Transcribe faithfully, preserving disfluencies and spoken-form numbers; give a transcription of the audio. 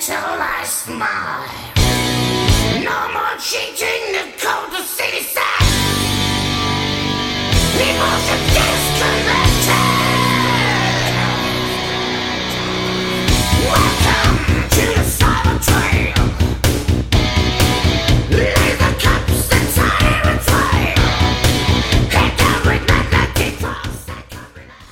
till I smile. No more changing the code to city side. People should disconnect.